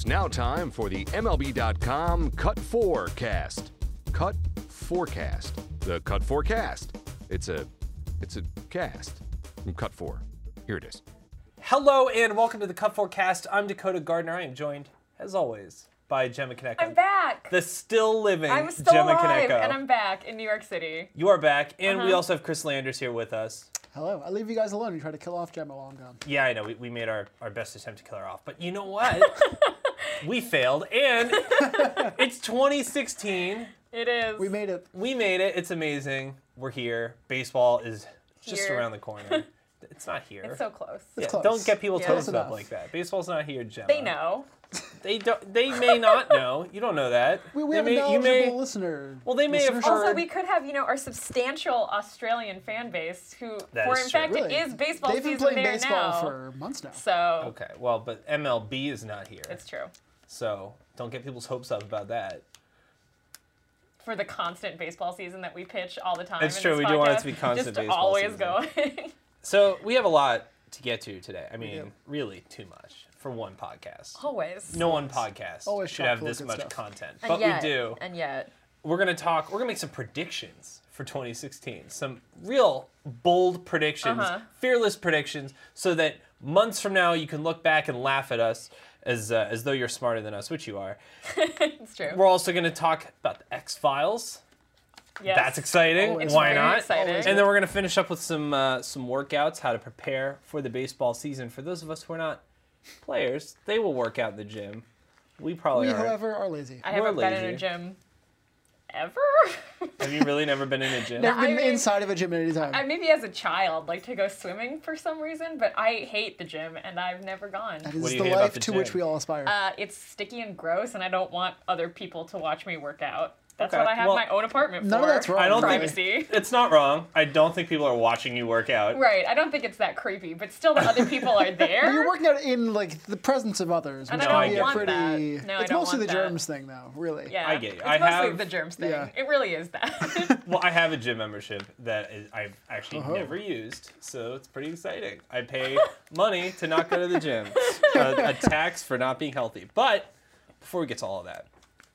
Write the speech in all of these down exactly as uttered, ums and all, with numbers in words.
now time for the M L B dot com Cut four Cast. Cut Forecast. The Cut four Cast. It's a, it's a cast from Cut four. Here it is. Hello and welcome to the Cut four Cast. I'm Dakota Gardner. I am joined, as always, by Gemma Koneko. I'm back. The still living I'm still Gemma alive, Koneko. and I'm back in New York City. You are back, and Uh-huh. we also have Chris Landers here with us. Hello. I leave you guys alone. You try to kill off Gemma while I'm gone. Yeah, I know. We, we made our, our best attempt to kill her off. But you know what? We failed, and it's twenty sixteen. It is. We made it. We made it. It's amazing. We're here. Baseball is just Here. around the corner. It's not here. It's so close. It's Yeah, close. don't get people's Yeah. hopes Close up enough. like that. Baseball's not here, Gemma. They know. They don't. They may not know. You don't know that. We, we They have may- a you knowledgeable may- listener. Well, they may have listenership. heard- Also, we could have, you know, our substantial Australian fan base, who, That for is in true. fact, Really? it is baseball They've been season playing there baseball now. for months now. So Okay, well, but M L B is not here. it's true. So don't get people's hopes up about that. For the constant baseball season that we pitch all the time. It's in true, this we do want it podcast, to be constant just baseball always season. going. So we have a lot to get to today. I mean, do. really too much for one podcast. always. No one podcast Always should chock have full of this good much stuff. content, And but yet, we do. And yet. We're gonna talk. We're gonna make some predictions for twenty sixteen. Some real bold predictions, Uh-huh. fearless predictions, so that months from now you can look back and laugh at us as uh, as though you're smarter than us, which you are. It's true. We're also gonna talk about the X-Files. Yes. That's exciting. Always. Why Very not? exciting. Always. And then we're gonna finish up with some uh, some workouts, how to prepare for the baseball season. For those of us who are not players, they will work out in the gym. We probably We, aren't. however, are lazy. I We're haven't been in lazy. a gym ever. Have you really never been in a gym? Never I been mean- inside of a gym at any time. I maybe as a child, like to go swimming for some reason, but I hate the gym and I've never gone. that What is do you the hate about life the to gym? which we all aspire. Uh, it's sticky and gross, and I don't want other people to watch me work out. That's Okay, what I have well, my own apartment for. none of that's wrong. I don't think- Privacy. It's not wrong. I don't think people are watching you work out. Right, I don't think it's that creepy, but still the other people are there. But you're working out in like the presence of others, And which I can don't be a want pretty. that. No, I it's don't mostly want the that. germs thing, though. Really. Yeah, I get you. It's I mostly have- the germs thing. Yeah. It really is that. Well, I have a gym membership that is, I've actually Oh. never used, so it's pretty exciting. I pay money to not go to the gym, a, a tax for not being healthy. But before we get to all of that,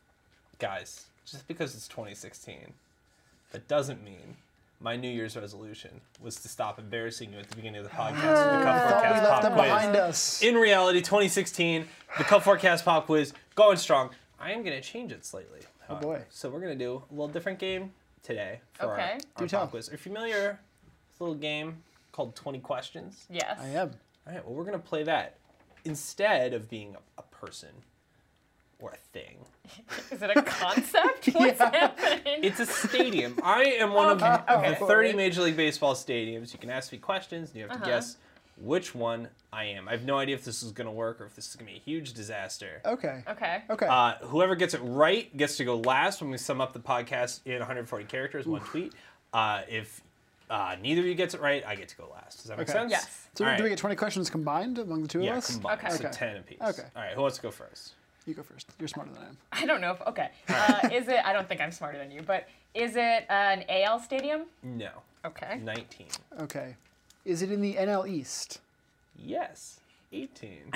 guys, just because it's twenty sixteen, that doesn't mean my New Year's resolution was to stop embarrassing you at the beginning of the podcast with the Cup I thought we Forecast left Pop them Quiz. behind us. In reality, twenty sixteen, the Cup Forecast Pop Quiz going strong. I am going to change it slightly. Oh, however. boy. So we're going to do a little different game today for Okay. our, our Do tell. pop quiz. Are you familiar with a little game called twenty questions? Yes. I am. All right, well, we're going to play that instead of being a, a person or a thing. Is it a concept? What's happening? It's a stadium. I am one of Okay, the okay. thirty Major League Baseball stadiums. You can ask me questions, and you have to Uh-huh. guess which one I am. I have no idea if this is going to work or if this is going to be a huge disaster. Okay. Okay. Okay. Uh, whoever gets it right gets to go last when we sum up the podcast in one hundred forty characters, one tweet. Uh, if uh, neither of you gets it right, I get to go last. Does that make Okay. sense? Yes. so All do we right. get twenty questions combined among the two Yeah, of us? combined. Okay. So Okay. ten apiece. Okay. All right, who wants to go first? You go first. You're smarter than I am. I don't know if okay. Uh, is it? I don't think I'm smarter than you, but is it an A L stadium? No. Okay. nineteen. Okay. Is it in the N L East? Yes. eighteen.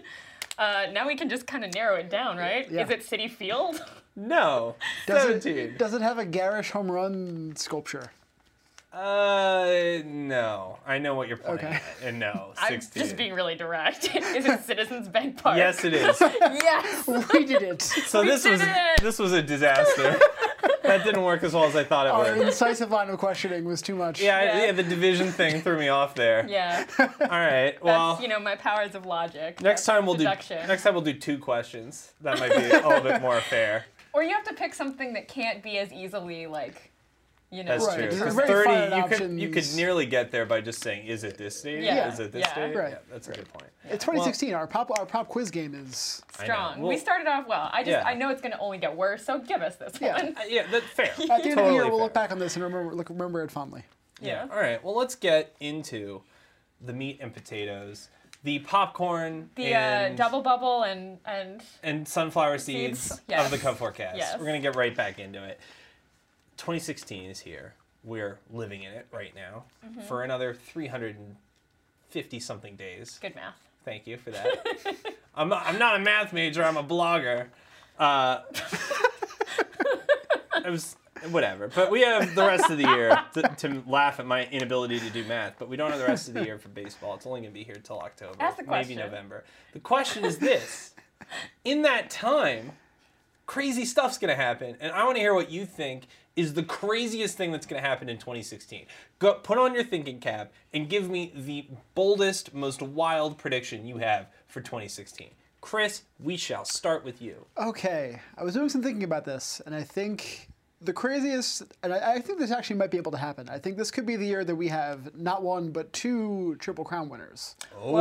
Uh, now we can just kind of narrow it down, right? Yeah. Is it City Field? No. Does seventeen. it, does it have a garish home run sculpture? Uh, no. I know what you're playing Okay. at, and no, I'm sixteen. just being really direct. Is it Citizens Bank Park? Yes, it is. Yes. We did it. So We this did was it! this was a disaster. That didn't work as well as I thought it Our would. incisive line of questioning was too much. Yeah, I- Yeah. yeah, the division thing threw me off there. Yeah. All right. Well, That's, you know, my powers of logic. next That's time we'll deduction. do next time we'll do two questions. That might be a little bit more fair. Or you have to pick something that can't be as easily like, you know. That's Right, true. there's Because very thirty, finite you could you could options. nearly get there by just saying, "Is it this stadium? Yeah. Is it this Yeah. stadium?" Right. Yeah, that's a good point. It's twenty sixteen. our pop our pop quiz game is. I know. Strong. Well- we started off well. I just Yeah. I know it's gonna only get worse, so give us this Yeah. one. Uh, yeah, that's fair. At the end of the Totally year, we'll fair. look back on this and remember look, remember it fondly. Yeah. Yeah. All right. Well, let's get into the meat and potatoes, the popcorn, The and, uh, double bubble and and and sunflower seeds, Seeds, yes. of the Cup Forecast. Yes. We're gonna get right back into it. twenty sixteen is here. We're living in it right now Mm-hmm. for another three hundred fifty something days. good math. Thank you for that. I'm not, I'm not a math major. I'm a blogger. Uh, it was whatever. But we have the rest of the year to, to laugh at my inability to do math. But we don't have the rest of the year for baseball. It's only going to be here till October, Ask the maybe question. November. The question is this: in that time, crazy stuff's going to happen, and I want to hear what you think is the craziest thing that's going to happen in twenty sixteen. Go put on your thinking cap and give me the boldest, most wild prediction you have for twenty sixteen. Chris, we shall start with you. Okay, I was doing some thinking about this, and I think the craziest, and I, I think this actually might be able to happen. I think this could be the year that we have not one, but two Triple Crown winners.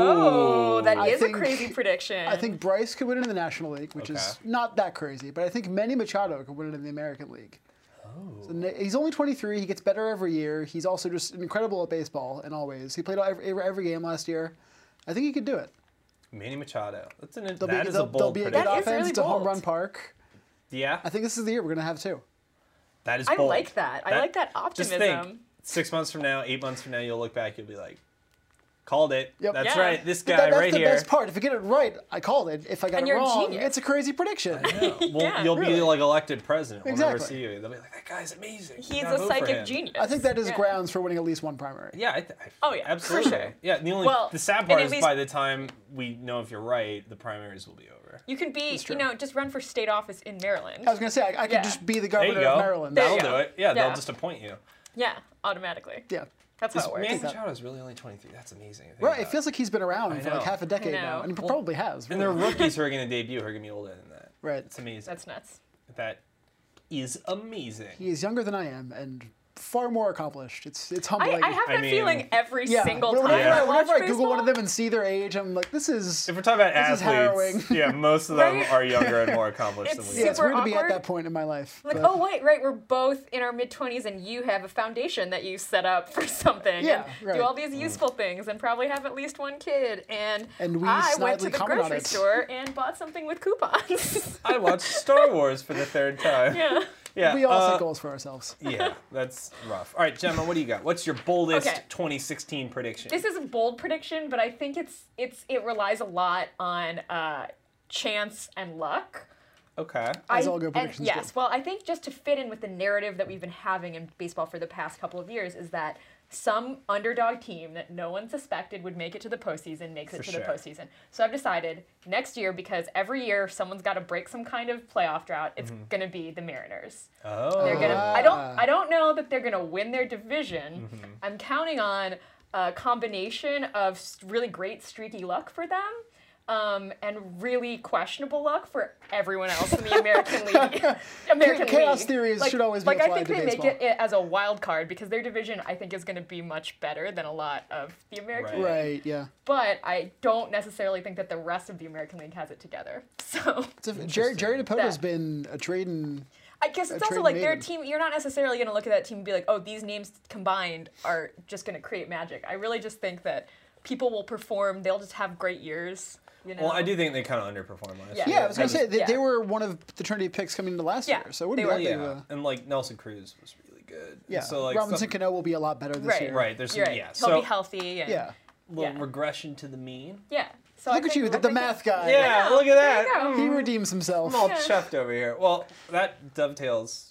Whoa, that I is think- a crazy prediction. I think Bryce could win it in the National League, which Okay. is not that crazy, but I think Manny Machado could win it in the American League. So na- he's only twenty-three. He gets better every year. He's also just incredible at baseball in all ways. He played every, every, every game last year. I think he could do it. Manny Machado. That's an, There'll that be, is there'll, a there'll bold be a good prediction. That is offense. really It's a home bold. run park. Yeah, I think this is the year we're going to have two. that is I bold. like that. I like that Just optimism. think, six months from now, eight months from now, you'll look back, you'll be like, called it. Yep. That's Yeah. right. This But guy that- that's right the here. best part. If you get it right, I called it. If I got And it you're a wrong, genius. it's a crazy prediction. Well, Yeah. you'll Really. be like elected president. We'll never Exactly. see you. They'll be like, that guy's amazing. He's Gotta a vote for psychic him." genius. I think that is Yeah. grounds for winning at least one primary. Yeah, I th- I- Oh, yeah, for absolutely. sure. Yeah, the only Well, the sad and part at is least- by the time we know if you're right, the primaries will be over. You could be, true. you know, just run for state office in Maryland. I was going to say, I, I could Yeah. just be the There you governor go. of Maryland. There That'll you do go. it. Yeah, they'll Yeah. just appoint you. Yeah, automatically. Yeah. That's This how it works. Manny that. Machado is really only twenty-three. That's amazing. to think Right, about. it feels like he's been around I for like know. half a decade I now, know. and Well, probably has. And the really. rookies who are going to debut are going to be older than that. Right. It's amazing. That's nuts. That is amazing. He is younger than I am and far more accomplished. It's it's I, humbling. I have I that mean- feeling every yeah. single whenever, time Yeah. I watch whenever I baseball. Google one of them and see their age, I'm like, this is. If we're talking about This is harrowing. athletes, yeah, most of them Right? are younger and more accomplished It's than we Yeah, are. it's super weird to be at awkward. that point in my life. Like, but- oh wait, right, we're both in our mid twenties, and you have a foundation that you set up for something, Yeah, and right. do all these useful things, and probably have at least one kid. And, And we I went to snidely the comment on grocery it. store and bought something with coupons. I watched Star Wars for the third time. yeah. Yeah, we all uh, set goals for ourselves. Yeah, that's rough. All right, Gemma, what do you got? What's your boldest Okay. twenty sixteen prediction? This is a bold prediction, but I think it's it's it relies a lot on uh, chance and luck. Okay. As I- all good and predictions Yes, do. well, I think just to fit in with the narrative that we've been having in baseball for the past couple of years is that some underdog team that no one suspected would make it to the postseason makes it For to sure. the postseason. So I've decided next year, because every year someone's got to break some kind of playoff drought, it's Mm-hmm. going to be the Mariners. Oh. They're gonna. I don't. Ah. I don't know that they're gonna win their division. Mm-hmm. I'm counting on a combination of s- really great streaky luck for them, um, and really questionable luck for everyone else in the American League. American Chaos League. theories like, should always be like I applied think to they baseball. make it as a wild card because their division I think is going to be much better than a lot of the American Right. League. Right, yeah. But I don't necessarily think that the rest of the American League has it together. So. It's a, Jerry, Jerry DePoto's That- been a trading. I guess it's a also trade like their maiden. team. You're not necessarily going to look at that team and be like, oh, these names combined are just going to create magic. I really just think that people will perform. They'll just have great years. You know. Well, I do think they kind of underperformed last Yeah. year. Yeah, I was going to say, they, Yeah. they were one of the Trinity picks coming into last Yeah, year, so it wouldn't they be were. that big Yeah, of a. and like Nelson Cruz was really good. Yeah, So like Robinson some, Cano will be a lot better this Right. year. right. There's some, You're right. yeah. He'll So be healthy. And, Yeah. little yeah. regression to the mean. Yeah. So Look I at think- you, the, I the think math guy. Yeah, know. look at There that. you go. He redeems himself. I'm all Yeah. chuffed over here. Well, that dovetails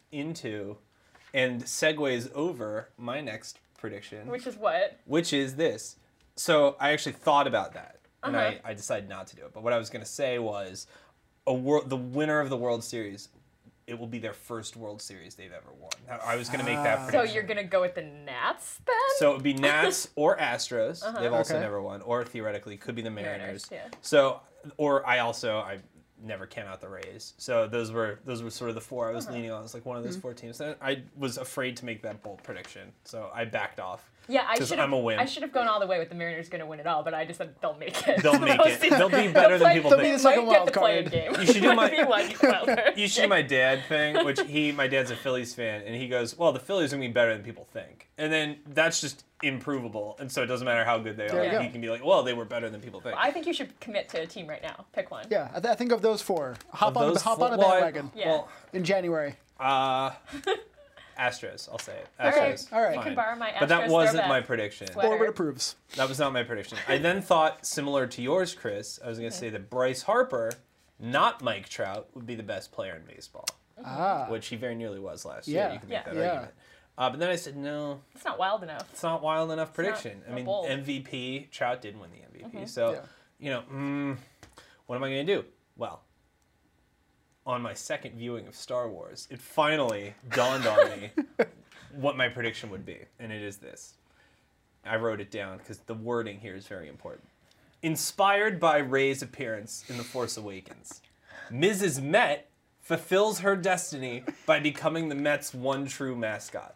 into and segues over my next prediction, Which is what? which is this. So I actually thought about that, and Uh-huh. I, I decided not to do it. But what I was going to say was, a wor- the winner of the World Series, it will be their first World Series they've ever won. I I was going to make that Ah. So prediction. you're gonna go with the Nats then? So it would be Nats or Astros. They've also Okay. never won, or theoretically could be the Mariners. Mariners, yeah. So, or I also I never count out the Rays. So those were those were sort of the four I was leaning on. It's like one of those Mm-hmm. four teams. And I was afraid to make that bold prediction, so I backed off. Yeah, I 'Cause should I'm have. a win. I should have gone all the way with the Mariners going to win it all, but I just said they'll make it. They'll to the make it. postseason. They'll be better than play- people They'll think. be the second might get wild the play-in card. game. You should do my- Might be one wild card. You should do my dad thing, which he, my dad's a Phillies fan, and he goes, "Well, the Phillies are gonna be better than people think," and then that's just improvable, and so it doesn't matter how good they There are. you go. He can be like, "Well, they were better than people think." I think you should commit to a team right now. Pick one. Yeah, I, th- I think of those four. Hop Of on, those hop four- on a well, I- bandwagon Yeah. Well, in January. uh, Astros. I'll say it. Okay. Astros. All right. You Fine. can borrow my But that Astros wasn't throwback my prediction. sweater. Orbit approves. That was not my prediction. I then thought, similar to yours, Chris, I was going to say that Bryce Harper, not Mike Trout, would be the best player in baseball, Ah. which he very nearly was last Yeah. year. You can make Yeah. that Yeah. argument. Uh, but then I said, no, It's not wild enough. it's not wild enough prediction. not I mean, bold. M V P, Trout did win the M V P. So, Yeah. you know, mm, what am I going to do? Well, on my second viewing of Star Wars, it finally dawned on me what my prediction would be. And it is this. I wrote it down because the wording here is very important. Inspired by Rey's appearance in The Force Awakens, Missus Met fulfills her destiny by becoming the Mets' one true mascot.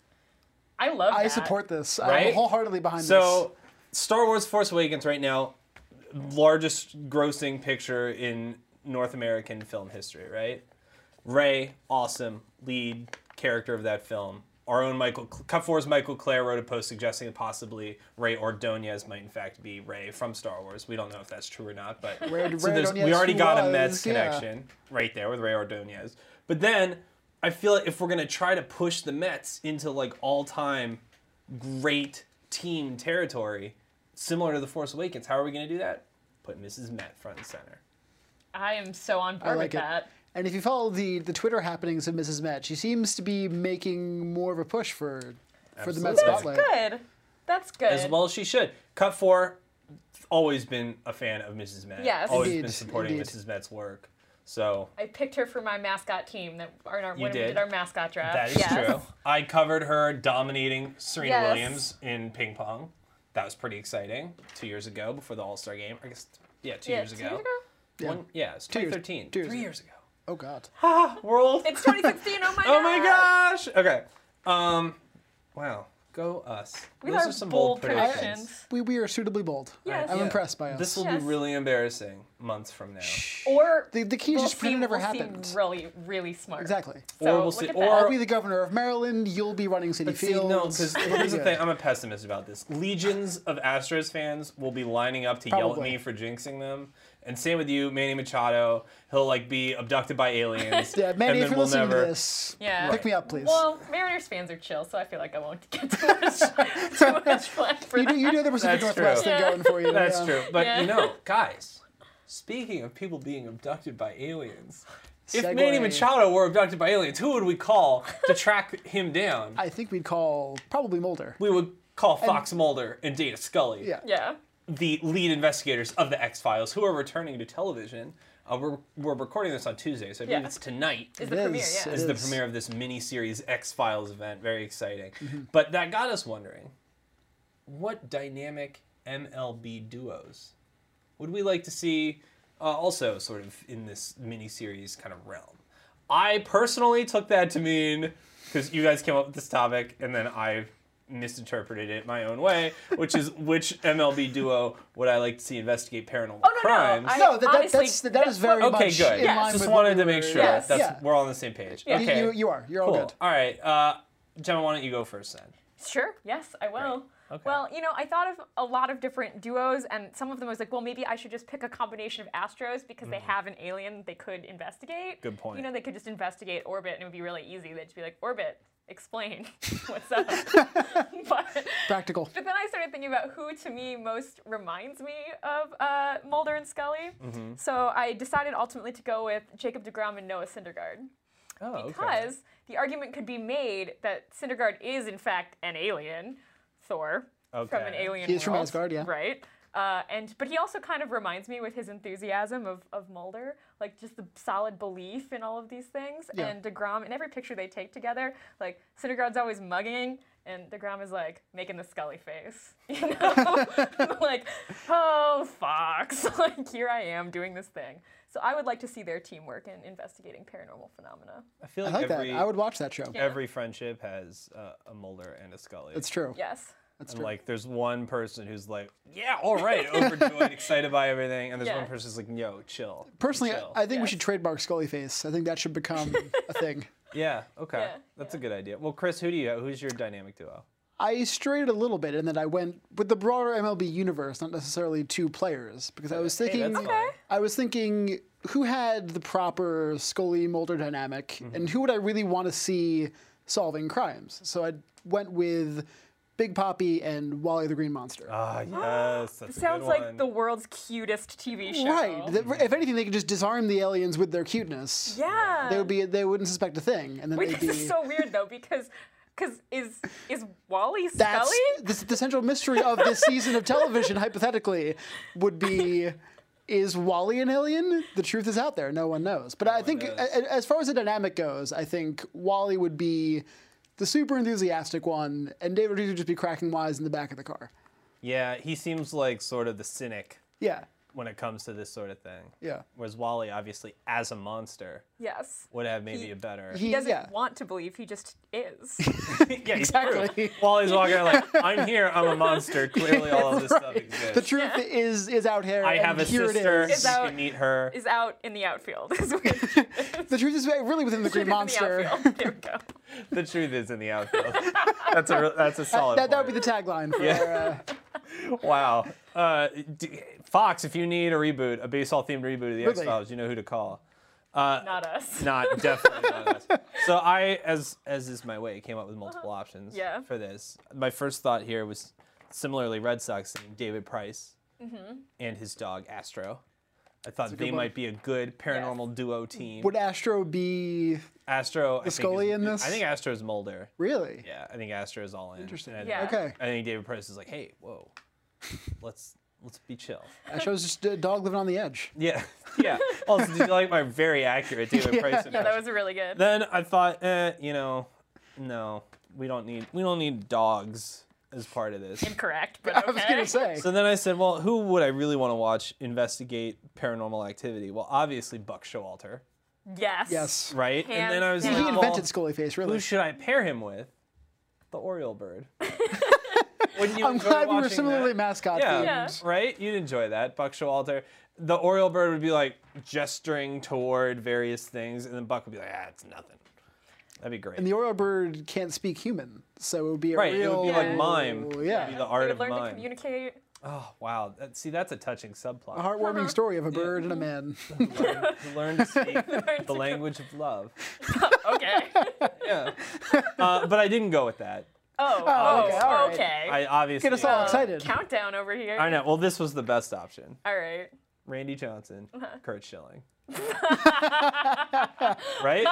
I love I that. support this. I'm Right? wholeheartedly behind So, Star Wars Force Awakens right now, largest grossing picture in North American film history, right? Rey, awesome, lead character of that film. Our own Michael, Cut four's Michael Clare wrote a post suggesting that possibly Rey Ordonez might in fact be Rey from Star Wars. We don't know if that's true or not, but Rey- so Rey there's- Ordonez we already who got a was, Mets yeah. connection right there with Rey Ordonez. But then I feel like if we're gonna try to push the Mets into like all-time great team territory, similar to The Force Awakens, how are we gonna do that? Put Missus Met front and center. I am so on board I like with it. that. And if you follow the, the Twitter happenings of Missus Met, she seems to be making more of a push for for the Met Absolutely. spotlight. Good. That's good. As well as she should. Cut four, always been a fan of Missus Met. Yes. Always Indeed, been supporting indeed. Missus Met's work. So I picked her for my mascot team that our, our, You when we did? did our mascot draft. that is yes. true. I covered her dominating Serena Yes. Williams in ping pong. That was pretty exciting. Two years ago, before the All Star game. I guess, yeah, two Yeah, years two ago. years ago? Yeah. One, yeah, it's Two years- twenty thirteen. two years Three ago. years ago. Oh God. Ah, world. It's twenty sixteen. Oh my god. Oh my gosh. Okay. Um, wow. Go us. We Those have are some bold bold predictions. predictions. We, we are suitably bold. Yes. I'm Yeah. impressed by us. This will Yes. be really embarrassing months from now. Or The- the key is we'll just pretend it seem- never we'll seem happened. really, really smart. Exactly. So Or we'll look see- at or- that. I'll be the governor of Maryland. You'll be running City But see, Fields. no, because It'll be here's the good. thing. I'm a pessimist about this. Legions of Astros fans will be lining up to yell at Probably. me for jinxing them. And same with you, Manny Machado. He'll like be abducted by aliens. Yeah, Manny, and if then you're we'll listening never. to this, Yeah. pick me up, please. Well, Mariners fans are chill, so I feel like I won't get too much, too much flack for you, do, that. you do the Pacific That's true. Northwest thing Yeah. going for you. That's yeah. true. But Yeah. you know, guys, speaking of people being abducted by aliens, if Segue. Manny Machado were abducted by aliens, who would we call to track him down? I think we'd call probably Mulder. We would call Fox Mulder and Dana Scully. Yeah. Yeah. The lead investigators of the X-Files, who are returning to television. Uh, we're, we're recording this on Tuesday, so I believe Yeah. it's tonight. Is the It premiere, is. yeah. It Is the is. premiere of this mini-series X-Files event. Very exciting. Mm-hmm. But that got us wondering, what dynamic M L B duos would we like to see uh, also sort of in this mini-series kind of realm? I personally took that to mean, because you guys came up with this topic, and then I misinterpreted it my own way, which is which M L B duo would I like to see investigate paranormal Oh, no, no, crimes? I- No, that, that, Honestly, that's, that is very Okay, much good. in Yes. line Just with wanted what to we make were- sure Yes. that's Yeah. we're all on the same page. Yeah. You- Okay. You, you are. You're all Cool. good. All right. Uh, Gemma, why don't you go first then? Sure. Yes, I will. Okay. Well, you know, I thought of a lot of different duos, and some of them I was like, well, maybe I should just pick a combination of Astros because they have an alien they could investigate. Good point. You know, they could just investigate Orbit, and it would be really easy. They'd just be like, Orbit, explain what's up. but, Practical. but then I started thinking about who, to me, most reminds me of uh, Mulder and Scully. Mm-hmm. So I decided ultimately to go with Jacob deGrom and Noah Syndergaard. Oh, okay. Because the argument could be made that Syndergaard is, in fact, an alien, Thor, from an Okay. alien He is from world, Asgard, yeah. Right? Uh, and But he also kind of reminds me with his enthusiasm of, of Mulder, like just the solid belief in all of these things. Yeah. And DeGrom, in every picture they take together, like, Syndergaard's always mugging, and DeGrom is, like, making the Scully face. You know? Like, oh, Fox, like, here I am doing this thing. So I would like to see their teamwork in investigating paranormal phenomena. I feel I like, like every that. I would watch that show. every friendship has uh, a Mulder and a Scully. It's true. Yes. That's And true. like, there's one person who's like, "Yeah, all right," overjoyed, excited by everything, and there's Yeah. one person who's like, "Yo, chill." Personally, I- chill. I think we Yes. should trademark Scully Face. I think that should become a thing. yeah, okay, Yeah, that's a good idea. Well, Chris, who do you? Who's your dynamic duo? I strayed a little bit in that I went with the broader M L B universe, not necessarily two players, because I was Hey, thinking, that's fine. I was thinking, who had the proper Scully Mulder dynamic, Mm-hmm. and who would I really want to see solving crimes. So I went with Big Papi and Wally the Green Monster. Ah, yes, that's It a sounds good like one. the world's cutest T V show. Right. Th- If anything, they could just disarm the aliens with their cuteness. Yeah. They would be. They wouldn't suspect a thing, and then Wait, they'd this be. is so weird though because because is is Wally That's Scully? this, the central mystery of this season of television. Hypothetically, would be. Is Wally an alien? The truth is out there. No one knows. But I think, knows. a- a- as far as the dynamic goes, I think Wally would be the super enthusiastic one, and David Reed would just be cracking wise in the back of the car. Yeah, he seems like sort of the cynic Yeah, when it comes to this sort of thing. yeah. Whereas Wally, obviously, as a monster, Yes. would have maybe He- a better. He, He doesn't yeah. want to believe, he just is. yeah, he's Exactly. true. Wally's walking around like, I'm here, I'm a monster. Clearly, all of this stuff exists. The truth is is out here. I and have a here sister. It You is. Is out- can meet her. is out in the outfield. Is what it is. The truth is really within the Green Is in the Monster. outfield. There we go. The truth is in the outfield. That's a re- that's a solid. That, that would point. be the tagline for. Yeah. Uh, Wow. Uh, d- Fox, if you need a reboot, a baseball themed reboot of the X Really? Files, you know who to call. Not us. Not definitely not us. So I, as as is my way, came up with multiple options Yeah. for this. My first thought here was similarly Red Sox theme, David Price Mm-hmm. and his dog Astro. I thought good they one. might be a good paranormal duo team. would Astro be Astro, I think Scully is- in this? I think Astro's Mulder. really? Yeah, I think Astro is all in. Interesting. And I, Yeah. Okay. I think David Price is like, hey, whoa, let's let's be chill. Astro's just a dog living on the edge. Yeah, yeah. Also, did you like my very accurate David Price impression? Yeah, that was really good. Then I thought, eh, you know, no, we don't need we don't need dogs as part of this. Incorrect, but I okay. was gonna say. So then I said, well, who would I really want to watch investigate paranormal activity? Well, obviously Buck Showalter, Yes. Yes. right? Hands and then I was down. like, He well, invented Scully Face, really. who should I pair him with? The Oriole bird. Wouldn't you I'm enjoy glad we were watching similarly that? mascot Yeah, themed. Yeah. right? You'd enjoy that. Buck Showalter. The Oriole bird would be like gesturing toward various things, and then Buck would be like, ah, it's nothing. That'd be great. And the Oriole bird can't speak human, so it would be a Right, real. it would be Yeah. like mime. It would Yeah. be the They art would of learn to mime. communicate. Oh, wow. That, see, that's a touching subplot. A heartwarming story of a bird and a man. Learn, to learn to speak Learn the to- language of love. Okay. Yeah. Uh, but I didn't go with that. Oh, okay, oh, all right. okay. I obviously. Get us all Uh, excited. Countdown over here. I know. Well, this was the best option. All right. Randy Johnson, Uh-huh. Kurt Schilling. Right?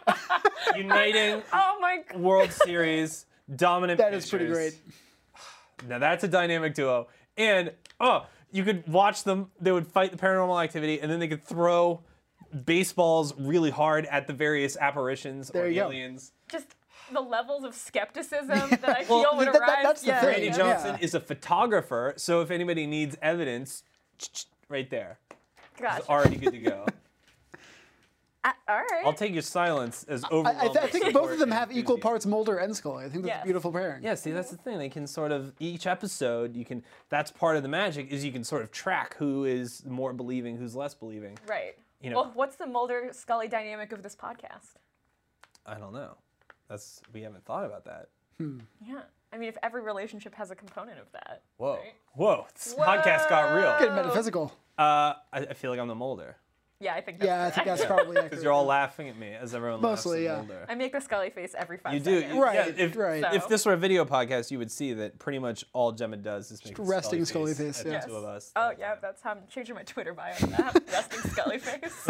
Uniting Oh my god. World Series dominant That is pretty pitchers. great. Now that's a dynamic duo. And oh, you could watch them. They would fight the paranormal activity, and then they could throw baseballs really hard at the various apparitions There or you go. aliens. Just the levels of skepticism that I feel Well, would that- that- arise. that's the yeah, thing. Randy yeah. Johnson Yeah. is a photographer, so if anybody needs evidence, right there, Gotcha. it's already good to go. Uh, all right. I'll take your silence as I, overwhelming. I, th- I think both support of them and have equal enthusiasm. parts Mulder and Scully. I think that's Yes. a beautiful pairing. Yeah, see, that's the thing. They can sort of each episode. You can. That's part of the magic is you can sort of track who is more believing, who's less believing. Right. You know- Well, what's the Mulder Scully dynamic of this podcast? I don't know. That's we haven't thought about that. Yeah. I mean, if every relationship has a component of that. Whoa, Right? whoa! This podcast got real. Getting metaphysical. Uh, I, I feel like I'm the Mulder Yeah, I think that's Yeah, I think correct. that's probably accurate. because you're all laughing at me as everyone Mostly, yeah. laughs at Mulder. I make the Scully face every five You do, seconds. you- Right, yeah, if, right. So- If this were a video podcast, you would see that pretty much all Gemma does is make a resting Scully Scully face face, at yeah. the two of us. Oh, yeah, that's how I'm changing my Twitter bio to that. Resting Scully face.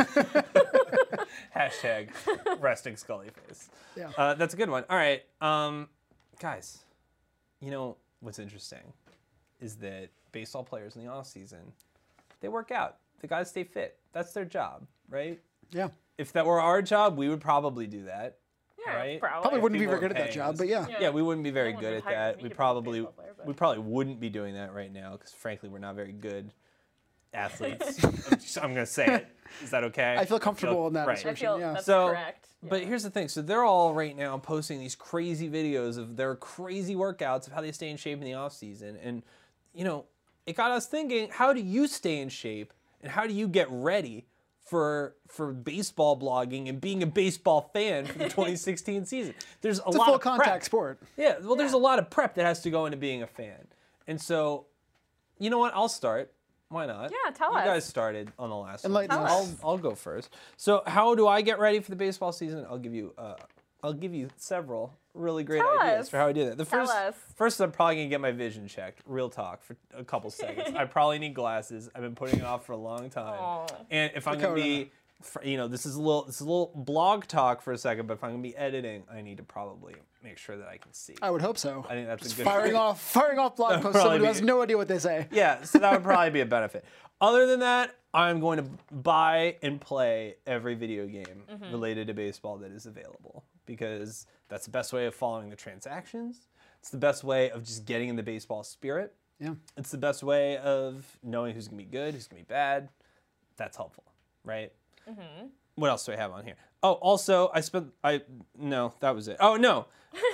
Hashtag resting Scully face. Yeah. Uh, that's a good one. All right, um, guys. You know what's interesting is that baseball players in the off season, they work out. The guys stay fit. That's their job, right? Yeah. If that were our job, we would probably do that. Yeah, Right? probably. Probably wouldn't be people very good are at that paying job, us. but yeah. Yeah. Yeah, we wouldn't be very No one good would at hire that. me We to be a probably baseball player, but- we probably wouldn't be doing that right now because frankly we're not very good athletes. I'm, just- I'm gonna say it. Is that okay? I feel comfortable in that right. I assertion. feel yeah. that's So, correct. But Yeah. here's the thing. So they're all right now posting these crazy videos of their crazy workouts of how they stay in shape in the off season. And you know, it got us thinking, how do you stay in shape and how do you get ready for for baseball blogging and being a baseball fan for the twenty sixteen season? There's a It's a lot full of prep. contact sport. Yeah, well, there's Yeah. a lot of prep that has to go into being a fan. And so, you know what? I'll start. Why not? Yeah, tell you us. You guys started on the last one. Enlighten Tell us. I'll, I'll go first. So how do I get ready for the baseball season? I'll give you uh, I'll give you several really great Tell ideas us. for how I do that. The Tell first, us. first, I'm probably gonna get my vision checked. Real talk for a couple seconds. I probably need glasses. I've been putting it off for a long time. Aw. And if I'm gonna be, for, you know, this is a little, this is a little blog talk for a second. But if I'm gonna be editing, I need to probably make sure that I can see. I would hope so. I think that's a good. Firing off, firing off blog posts. probably Someone who be- has no idea what they say. Yeah, so that would probably be a benefit. Other than that, I'm going to buy and play every video game related to baseball that is available because that's the best way of following the transactions. It's the best way of just getting in the baseball spirit. Yeah. It's the best way of knowing who's going to be good, who's going to be bad. That's helpful, right? What else do I have on here? Oh, also, I spent, I, no, that was it. Oh, no.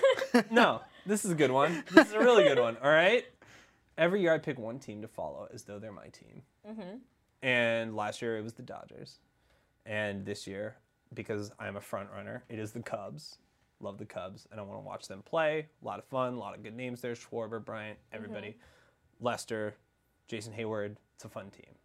No, this is a good one. This is a really good one, all right? Every year I pick one team to follow as though they're my team. And last year it was the Dodgers. And this year, because I'm a front runner, it is the Cubs. Love the Cubs. And I want to watch them play. A lot of fun, a lot of good names there. Schwarber, Bryant, everybody. Lester, Jason Hayward. It's a fun team.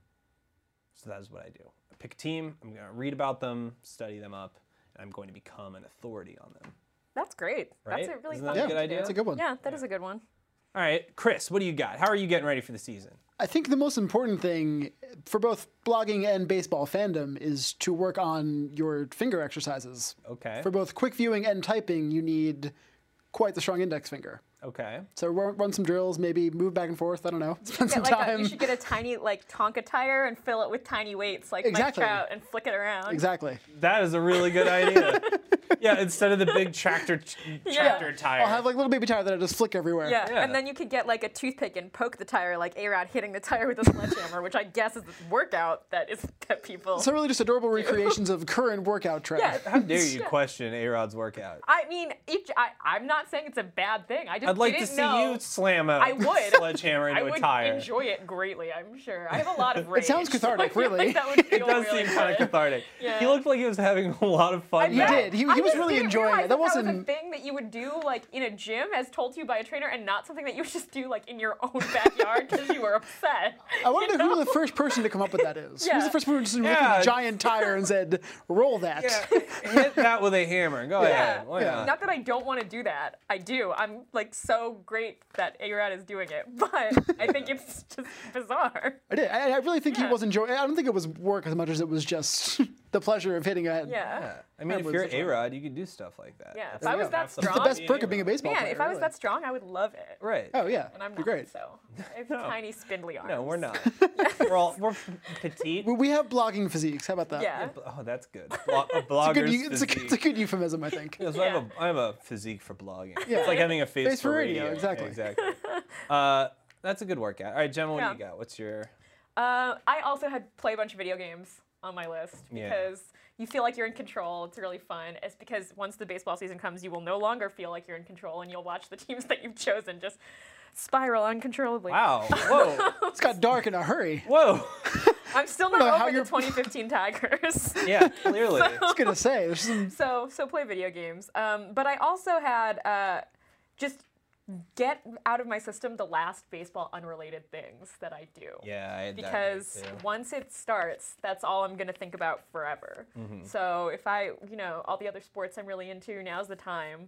So that is what I do. I pick a team. I'm going to read about them, study them up, and I'm going to become an authority on them. That's great. Right? That's a really Isn't fun that a thing good to idea? do. That's a good one. Yeah, that is a good one. All right, Chris, what do you got? How are you getting ready for the season? I think the most important thing for both blogging and baseball fandom is to work on your finger exercises. Okay. For both quick viewing and typing, you need quite the strong index finger. Okay. So run, run some drills, maybe move back and forth. I don't know. Spend some Get like a, time. you should get a tiny like Tonka tire and fill it with tiny weights like Exactly. Mike Trout and flick it around. Exactly. That is a really good idea. Yeah, instead of the big tractor tractor tire. I'll have like a little baby tire that I just flick everywhere. Yeah. Yeah. and then you could get like a toothpick and poke the tire like A-Rod hitting the tire with a sledgehammer, which I guess is the workout that is that people. So really just adorable recreations of current workout trends. Yeah. How dare you question A-Rod's workout? I mean, each I, I'm not saying it's a bad thing. I just I'd like to didn't see know. you slam a I would. sledgehammer into I would a tire. enjoy it greatly. I'm sure. I have a lot of rage. sounds cathartic, so I feel really. Like that would feel It does really seem kind of good. cathartic. Yeah. He looked like he was having a lot of fun. He there. did. He, he I was just really didn't enjoying realize it. That was a wasn't. thing that you would do like in a gym as told to you by a trainer, and not something that you would just do like in your own backyard because you were upset. I want to you know who know? the first person to come up with that is. Who's Yeah. the first person who just ripped Yeah. a giant tire and said, "Roll that"? Yeah, hit that with a hammer. Go ahead. Why Yeah. not? Not that I don't want to do that. I do. I'm like so great that A-Rod is doing it, but I think it's just bizarre. I did. I, I really think he Yeah. was enjoying. I don't think it was work as much as it was just the pleasure of hitting a. Yeah. Yeah. I mean, That if was you're the fun. A-Rod, you could do stuff like that. Yeah, if That's I the- was that that's the strong- The fun best being perk of being a A-Rod. baseball Man, player. if I was really. that strong, I would love it. Right. Oh yeah, And I'm be not, great. so I have No. tiny spindly arms. No, we're not. we're all we're petite. We- We have blogging physiques. How about that? Yeah. Oh, that's good. Blo- a It's a, blogger's good, eu- it's, a, physique. it's a good euphemism, I think. Yeah, so I, have a, I have a physique for blogging. Yeah. It's like having a face, Face for radio, Yeah, exactly. exactly. Uh, that's a good workout. All right, Gemma, what Yeah. do you got? What's your... Uh, I also had play a bunch of video games on my list Yeah. because you feel like you're in control. It's really fun. It's because once the baseball season comes, you will no longer feel like you're in control, and you'll watch the teams that you've chosen just spiral uncontrollably. Wow. Whoa. It's got dark in a hurry. Whoa. I'm still not know how over the you're- twenty fifteen Tigers. Yeah, clearly. I was gonna say there's some. So so play video games. Um, but I also had uh, just get out of my system the last baseball unrelated things that I do. Yeah, I had Because that too. once it starts, that's all I'm gonna think about forever. Mm-hmm. So if I, you know, all the other sports I'm really into, now's the time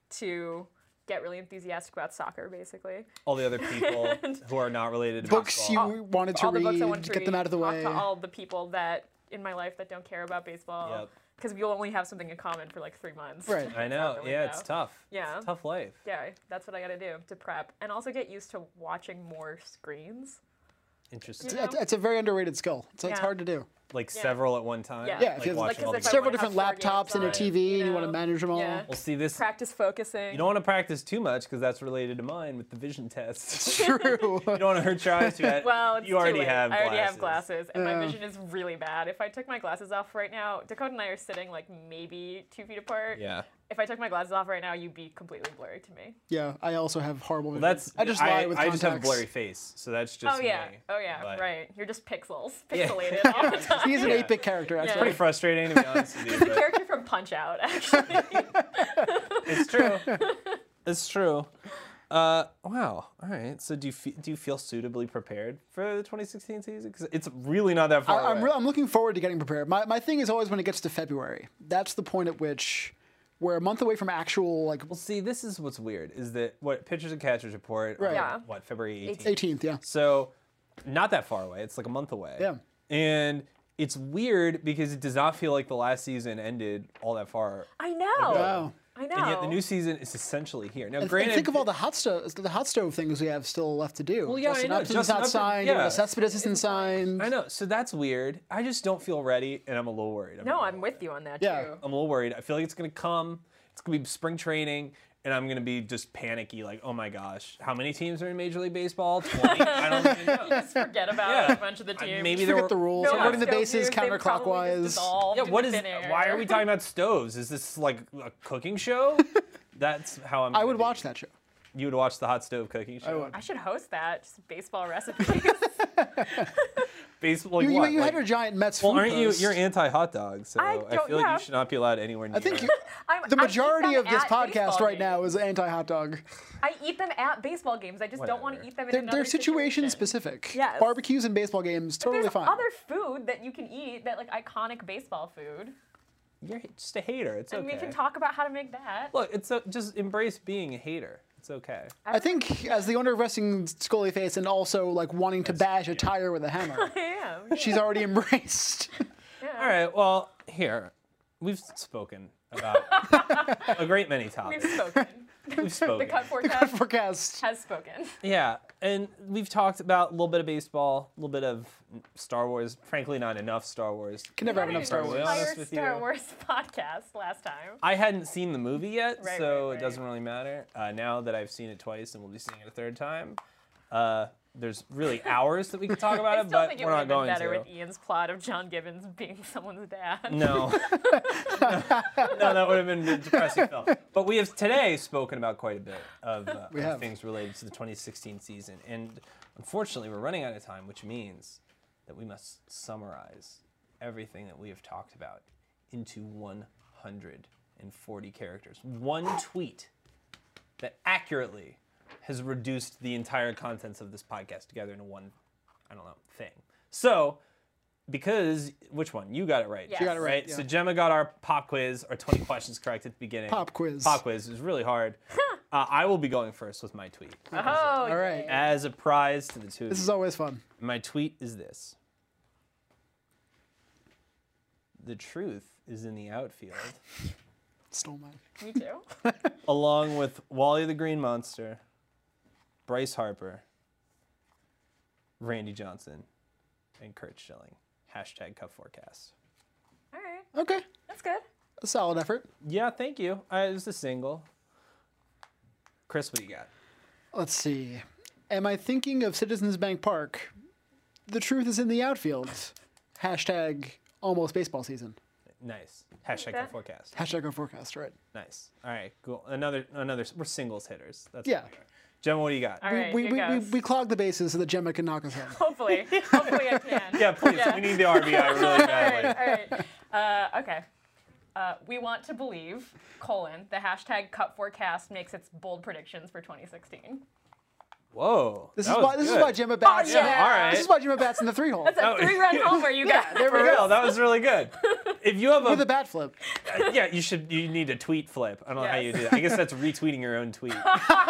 to get really enthusiastic about soccer, basically. All the other people who are not related to Books baseball. you wanted to all the read, books I want to get them read, out of the talk way. to all the people that in my life that don't care about baseball. Yep. Because we'll only have something in common for like three months. Right. I know. Out the Yeah, it's window. tough. Yeah. It's a tough life. Yeah, that's what I gotta do to prep. And also get used to watching more screens. Interesting. Yeah. It's, it's a very underrated skill. It's, it's Yeah. hard to do. Like Yeah. several at one time. Yeah. Yeah, if Like you have watching Like, 'cause all if these- I several wanna have different four laptops games and a on, T V, you and you want to know? manage them all. Yeah. Well, see this. Practice focusing. You don't want to practice too much because that's related to mine with the vision tests. True. You don't want to hurt your eyes too bad. Well, it's you too already late. have I already glasses. have glasses, and Yeah. my vision is really bad. If I took my glasses off right now, Dakota and I are sitting like maybe two feet apart. Yeah. If I took my glasses off right now, you'd be completely blurry to me. Yeah, I also have horrible vision. Well, that's. I just lie I, with I contacts. just have a blurry face, so that's just oh yeah. me. Oh yeah. But Right. You're just pixels, Yeah. pixelated all the time. He's an Yeah. eight-bit character, Yeah. actually. Pretty frustrating to be honest with you. The but character from Punch Out, actually. it's true. It's true. Uh, wow. All right. So do you fe- do you feel suitably prepared for the twenty sixteen season? Because it's really not that far I, I'm, away. re- I'm looking forward to getting prepared. My, my thing is always when it gets to February. That's the point at which We're a month away from actual like Well, see, this is what's weird is that what pitchers and catchers report Right. on, Yeah. what, February eighteenth? eighteenth, yeah. So not that far away. It's like a month away. Yeah. And it's weird because it does not feel like the last season ended all that far. I know. Wow. I know. And yet the new season is essentially here. Now, And granted, think of all the hot stove, the hot stove things we have still left to do. Well, yeah, I Justin know. Upton's Justin not Upton- signed. yeah. Cespedes isn't signed. I know. So that's weird. I just don't feel ready, and I'm a little worried. no, I'm with you on that Yeah. too. I'm a little worried. I feel like it's gonna come. It's gonna be spring training, and I'm gonna be just panicky, like, oh my gosh, how many teams are in Major League Baseball? twenty? I don't even know. Just forget about Yeah. a bunch of the I- teams. maybe there Forget were the rules. No We're running the stove bases news, they probably just counterclockwise. dissolved Yeah, in what the is? thin air. Why are we talking about stoves? Is this like a cooking show? That's how I'm. I gonna would be. watch that show. You would watch the hot stove cooking show. I would. I should host that. Just baseball recipes. Baseball. You, Like you, what? you had Like- your giant Mets well, food aren't you? post. You're anti-hot dog, so I I, don't- feel like yeah. you should not be allowed anywhere near. I think you, I'm, the I eat majority them of this at podcast baseball right now games. is anti-hot dog. I eat them at baseball games. I just don't want to Whatever. eat them in They're, another they're situation situation. specific. Yes. Barbecues and baseball games, totally There's fine. other food that you can eat that like iconic baseball food. You're just a hater. It's And okay. we can talk about how to make that. Look, it's a, just embrace being a hater. It's okay. I think as the owner of Wrestling Scully Face and also like wanting to bash a tire with a hammer, I am. she's already embraced. Yeah. All right. Well, here we've spoken about a great many We've topics. spoken. We've The spoken. cut The forecast forecast. has spoken. Yeah, and we've talked about a little bit of baseball, a little bit of Star Wars. Frankly, not enough Star Wars. Can never have We enough had Star an Wars. Wars. Honest entire with Star you. Wars podcast last time. I hadn't seen the movie yet, Right, so right, it right. doesn't really matter. Uh, now that I've seen it twice and we'll be seeing it a third time, uh, there's really hours that we could talk about I it, still but think it we're would not have been going better to. with Ian's plot of John Gibbons being someone's dad. No. No, that would have been a depressing film. But we have today spoken about quite a bit of, uh, We of have. things related to the twenty sixteen season. And unfortunately, we're running out of time, which means that we must summarize everything that we have talked about into one hundred forty characters. One tweet that accurately has reduced the entire contents of this podcast together into one, I don't know, thing. So, because, which one? You got it right. Yes. She got it right, So yeah. Gemma got our pop quiz, our twenty questions correct at the beginning. Pop quiz. Pop quiz. It was really hard. uh, I will be going first with my tweet. Oh, All right. yeah. As a prize to the two of This you. is always fun. My tweet is this. The truth is in the outfield, Stole mine. Me too. along with Wally the Green Monster, Bryce Harper, Randy Johnson, and Kurt Schilling. Hashtag Cup Forecast. All right. Okay. That's good. A solid effort. Yeah, thank you. I, it was a single. Chris, what do you got? Let's see. Am I thinking of Citizens Bank Park? The truth is in the outfield. Hashtag almost baseball season. Nice. Hashtag Okay. Cup Forecast. Hashtag our forecast, right? Nice. All right, cool. Another, another. We're singles hitters. That's Yeah. what we are. Gemma, what do you got? All right. we, here we, we, goes. we clog the bases so that Gemma can knock us home. Hopefully. Hopefully I can. Yeah, please. Yeah. We need the R B I really All badly. right. All right. Uh, okay. Uh, we want to believe, colon, the hashtag Cup Forecast makes its bold predictions for twenty sixteen. Whoa. This that is was why this is good. why Gemma bats. Oh, yeah. All right. This is why Gemma bats in the three hole. That's a Oh, three-run homer, you guys. there we For go. real, that was really good. If you have a, With a bat flip. uh, yeah, you should. You need a tweet flip. I don't know how Yes. you do that. I guess that's retweeting your own tweet.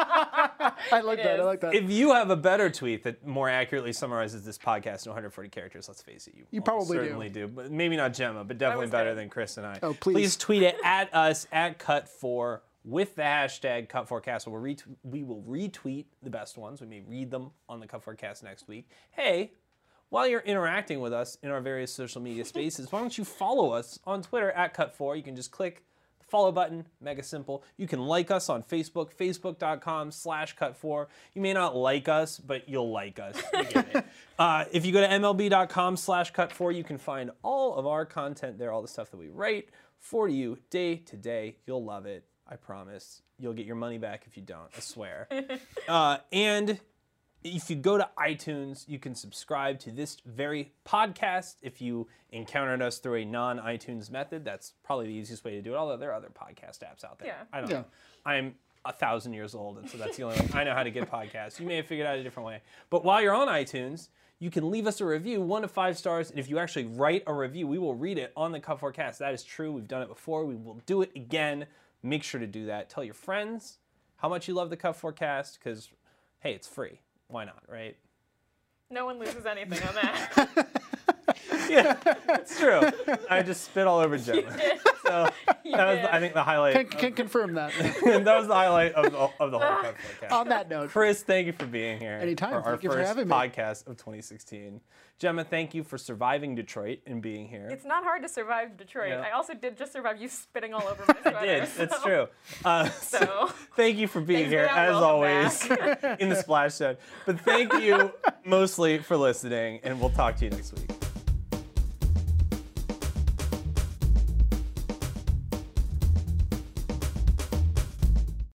I like It that. I is. like that. If you have a better tweet that more accurately summarizes this podcast in one hundred forty characters, let's face it, you, You almost probably do. certainly do. But maybe not Gemma, but definitely was better good. than Chris and I. Oh, please. tweet it at us at cut four with the hashtag cut forecast. We'll ret- we will retweet the best ones. We may read them on the cut forecast next week. Hey, while you're interacting with us in our various social media spaces, why don't you follow us on Twitter at cut four? You can just click the follow button, mega simple. You can like us on Facebook, facebook.com slash cut four. You may not like us, but you'll like us. You get it. Uh, if you go to mlb.com slash cut four, you can find all of our content there, all the stuff that we write for you day to day. You'll love it. I promise. You'll get your money back if you don't, I swear. uh, and if you go to iTunes, you can subscribe to this very podcast. If you encountered us through a non-iTunes method, that's probably the easiest way to do it, although there are other podcast apps out there. Yeah. I don't Yeah. know. I'm a thousand years old, and so that's the only way I know how to get podcasts. You may have figured out a different way. But while you're on iTunes, you can leave us a review, one to five stars, and if you actually write a review, we will read it on the Cup Forecast. That is true. We've done it before. We will do it again. make sure to do that. Tell your friends how much you love the Cut Forecast, because, hey, it's free. Why not, right? No one loses anything on that. Yeah, it's true. I just spit all over Gemma. So You that was, did. I think, the highlight. Can, of- can confirm that. that was the highlight of the, of the whole Cut Forecast. On that note, Chris, thank you for being here. Anytime. For our Thank you for first having me. podcast of twenty sixteen. Gemma, thank you for surviving Detroit and being here. It's not hard to survive Detroit. Yeah. I also did just survive you spitting all over my sweater. I did. It's so- true. Uh, so, So- thank you for being Thanks for here, that. as Welcome always, in the splash shed. But thank you mostly for listening, and we'll talk to you next week.